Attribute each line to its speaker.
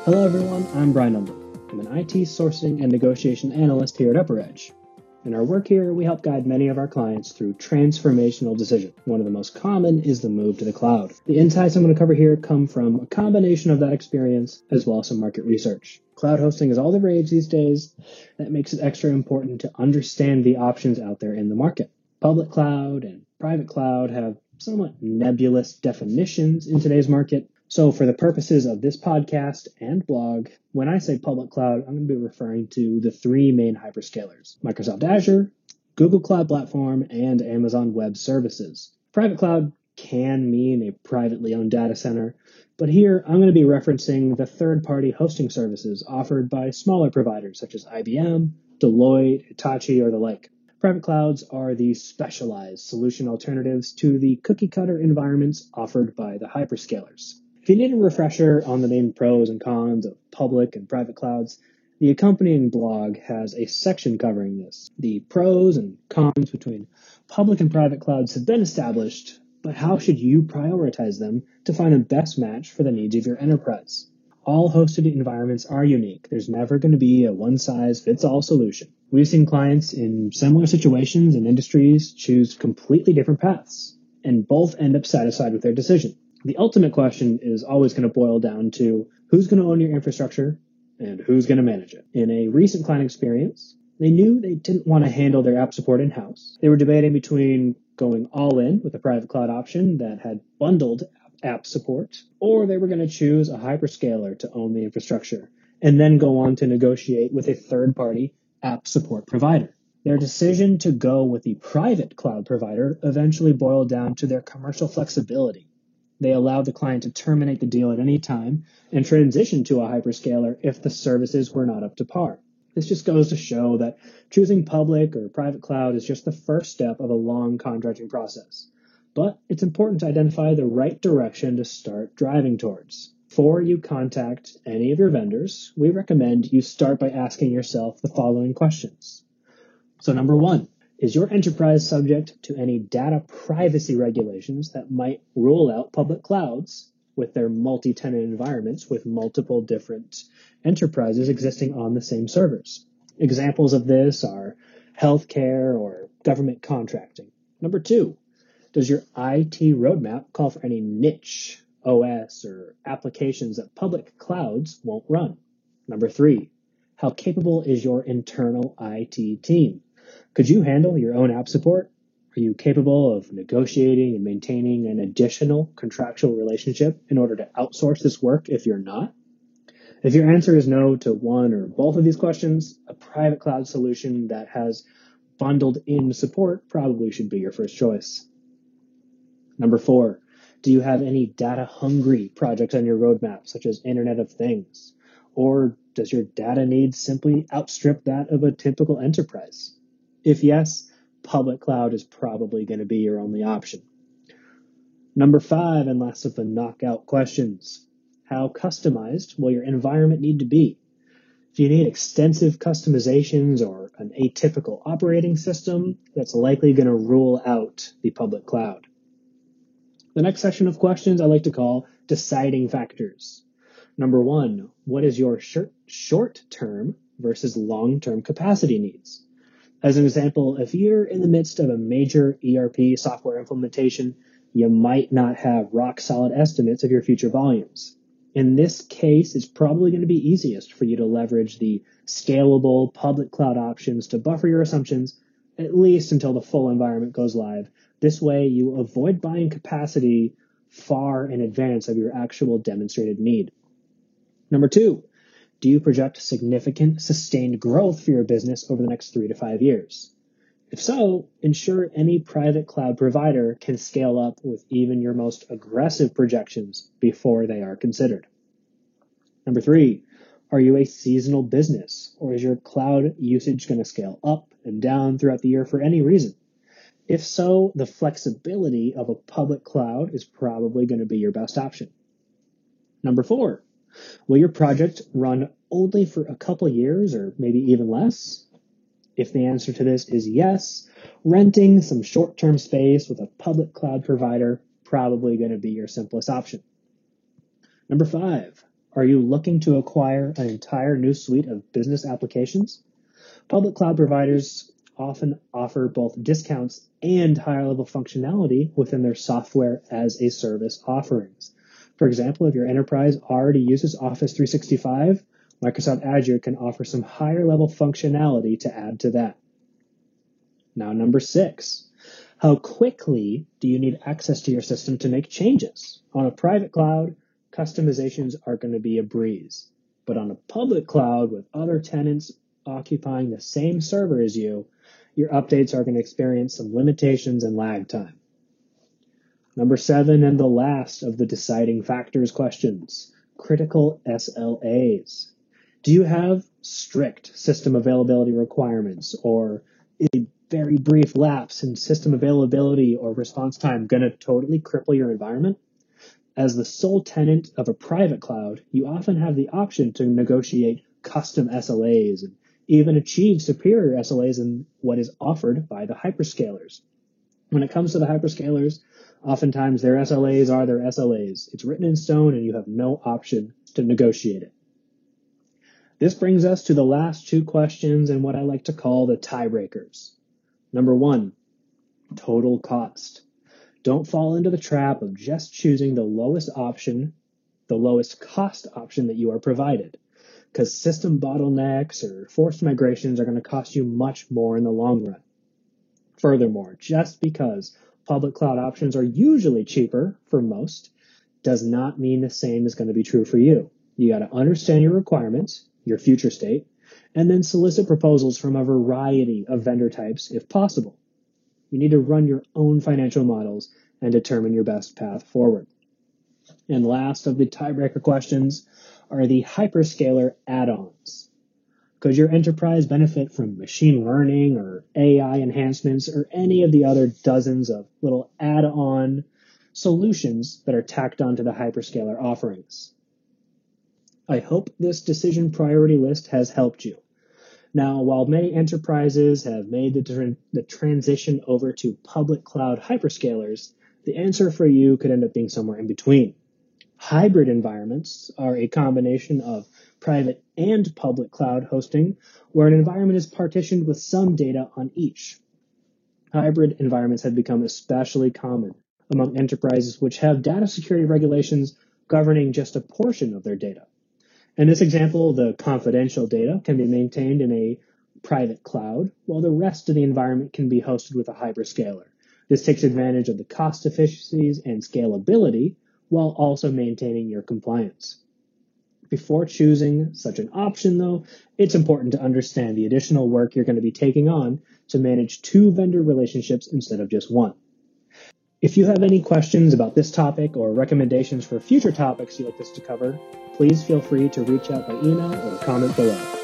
Speaker 1: Hello everyone, I'm Brian Umble. I'm an IT sourcing and negotiation analyst here at UpperEdge. In our work here, we help guide many of our clients through transformational decisions. One of the most common is the move to the cloud. The insights I'm going to cover here come from a combination of that experience as well as some market research. Cloud hosting is all the rage these days. That makes it extra important to understand the options out there in the market. Public cloud and private cloud have somewhat nebulous definitions in today's market. So for the purposes of this podcast and blog, when I say public cloud, I'm going to be referring to the three main hyperscalers: Microsoft Azure, Google Cloud Platform, and Amazon Web Services. Private cloud can mean a privately owned data center, but here I'm going to be referencing the third-party hosting services offered by smaller providers such as IBM, Deloitte, Hitachi, or the like. Private clouds are the specialized solution alternatives to the cookie-cutter environments offered by the hyperscalers. If you need a refresher on the main pros and cons of public and private clouds, the accompanying blog has a section covering this. The pros and cons between public and private clouds have been established, but how should you prioritize them to find the best match for the needs of your enterprise? All hosted environments are unique. There's never going to be a one-size-fits-all solution. We've seen clients in similar situations and industries choose completely different paths, and both end up satisfied with their decision. The ultimate question is always going to boil down to who's going to own your infrastructure and who's going to manage it. In a recent client experience, they knew they didn't want to handle their app support in-house. They were debating between going all in with a private cloud option that had bundled app support, or they were going to choose a hyperscaler to own the infrastructure and then go on to negotiate with a third-party app support provider. Their decision to go with the private cloud provider eventually boiled down to their commercial flexibility. They allowed the client to terminate the deal at any time and transition to a hyperscaler if the services were not up to par. This just goes to show that choosing public or private cloud is just the first step of a long contracting process. But it's important to identify the right direction to start driving towards. Before you contact any of your vendors, we recommend you start by asking yourself the following questions. So number one, is your enterprise subject to any data privacy regulations that might rule out public clouds with their multi-tenant environments with multiple different enterprises existing on the same servers? Examples of this are healthcare or government contracting. Number two, does your IT roadmap call for any niche OS or applications that public clouds won't run? Number three, how capable is your internal IT team? Could you handle your own app support? Are you capable of negotiating and maintaining an additional contractual relationship in order to outsource this work if you're not? If your answer is no to one or both of these questions, a private cloud solution that has bundled in support probably should be your first choice. Number four, do you have any data-hungry projects on your roadmap, such as Internet of Things? Or does your data needs simply outstrip that of a typical enterprise? If yes, public cloud is probably going to be your only option. Number five, and last of the knockout questions, how customized will your environment need to be? If you need extensive customizations or an atypical operating system, that's likely going to rule out the public cloud. The next section of questions I like to call deciding factors. Number one, what is your short-term versus long-term capacity needs? As an example, if you're in the midst of a major ERP software implementation, you might not have rock-solid estimates of your future volumes. In this case, it's probably going to be easiest for you to leverage the scalable public cloud options to buffer your assumptions, at least until the full environment goes live. This way, you avoid buying capacity far in advance of your actual demonstrated need. Number two, do you project significant sustained growth for your business over the next 3 to 5 years? If so, ensure any private cloud provider can scale up with even your most aggressive projections before they are considered. Number three, are you a seasonal business, or is your cloud usage going to scale up and down throughout the year for any reason? If so, the flexibility of a public cloud is probably going to be your best option. Number four, will your project run only for a couple years or maybe even less? If the answer to this is yes, renting some short-term space with a public cloud provider probably going to be your simplest option. Number five, Are you looking to acquire an entire new suite of business applications? Public cloud providers often offer both discounts and higher level functionality within their software as a service offerings. For example, if your enterprise already uses Office 365, Microsoft Azure can offer some higher level functionality to add to that. Now, number 6, how quickly do you need access to your system to make changes? On a private cloud, customizations are going to be a breeze. But on a public cloud with other tenants occupying the same server as you, your updates are going to experience some limitations and lag time. Number 7, and the last of the deciding factors questions, critical SLAs. Do you have strict system availability requirements, or is a very brief lapse in system availability or response time going to totally cripple your environment? As the sole tenant of a private cloud, you often have the option to negotiate custom SLAs and even achieve superior SLAs than what is offered by the hyperscalers. When it comes to the hyperscalers, oftentimes their SLAs are their SLAs. It's written in stone and you have no option to negotiate it. This brings us to the last 2 questions and what I like to call the tiebreakers. Number 1, total cost. Don't fall into the trap of just choosing the lowest option, the lowest cost option that you are provided, because system bottlenecks or forced migrations are going to cost you much more in the long run. Furthermore, just because public cloud options are usually cheaper for most does not mean the same is going to be true for you. You got to understand your requirements, your future state, and then solicit proposals from a variety of vendor types if possible. You need to run your own financial models and determine your best path forward. And last of the tiebreaker questions are the hyperscaler add-ons. Could your enterprise benefit from machine learning or AI enhancements or any of the other dozens of little add-on solutions that are tacked onto the hyperscaler offerings? I hope this decision priority list has helped you. Now, while many enterprises have made the transition over to public cloud hyperscalers, the answer for you could end up being somewhere in between. Hybrid environments are a combination of private and public cloud hosting, where an environment is partitioned with some data on each. Hybrid environments have become especially common among enterprises which have data security regulations governing just a portion of their data. In this example, the confidential data can be maintained in a private cloud, while the rest of the environment can be hosted with a hyperscaler. This takes advantage of the cost efficiencies and scalability, while also maintaining your compliance. Before choosing such an option, though, it's important to understand the additional work you're going to be taking on to manage 2 vendor relationships instead of just 1. If you have any questions about this topic or recommendations for future topics you'd like us to cover, please feel free to reach out by email or comment below.